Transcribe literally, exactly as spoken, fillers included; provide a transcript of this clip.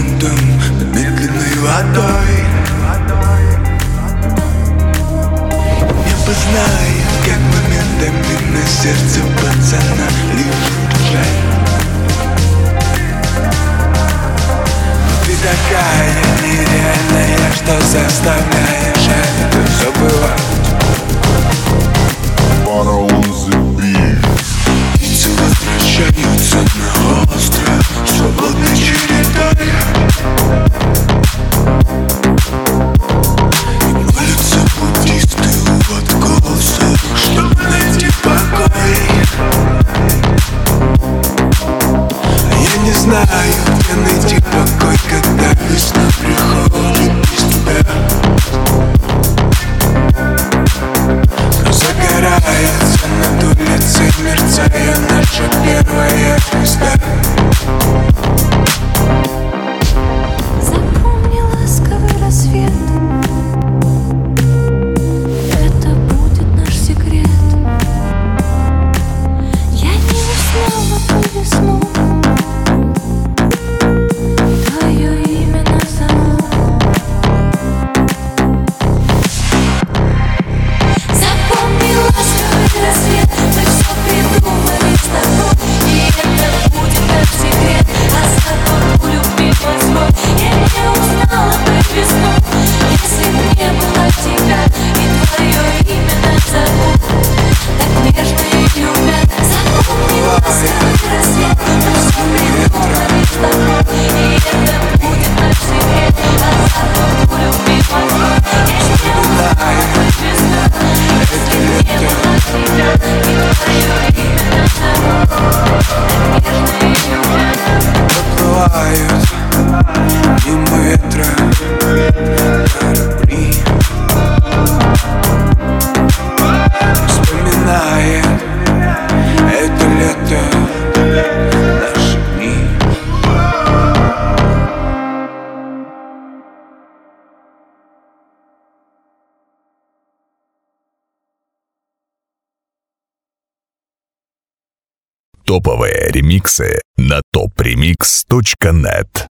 дым над медленной водой. Небо знает, как моментами на сердце пацана лежит жаль. Но ты такая нереальная, что заставляешь это забывать. Лица возвращаются на остров свободной чередой. И молятся буддисты у откосов, чтобы найти покой. А я не знаю, где найти покой, когда весна приходит без тебя. Но загорается над улицей, мерцая наша первая звезда. Запомни ласковый рассвет, это будет наш секрет. Я не узнала ту весну, твое имя назову. Запомни ласковый рассвет, мы все придумали с тобой, и это будет наш секрет. Осторожно, любви морской. Я не узнала бы весну, если б не было тебя, и твое имя назову. Так нежно и любя. Запомни ласковый рассвет, мы все придумали с тобой, и это будет наш секрет. Осторожно, любви морской. Я не узнала бы весну, если б не было тебя, и твое имя назову. Так нежно и любя. Проплывают мимо ветра корабли, вспоминая это лето, наши дни. Топовые ремиксы на топ ремикс точка нет.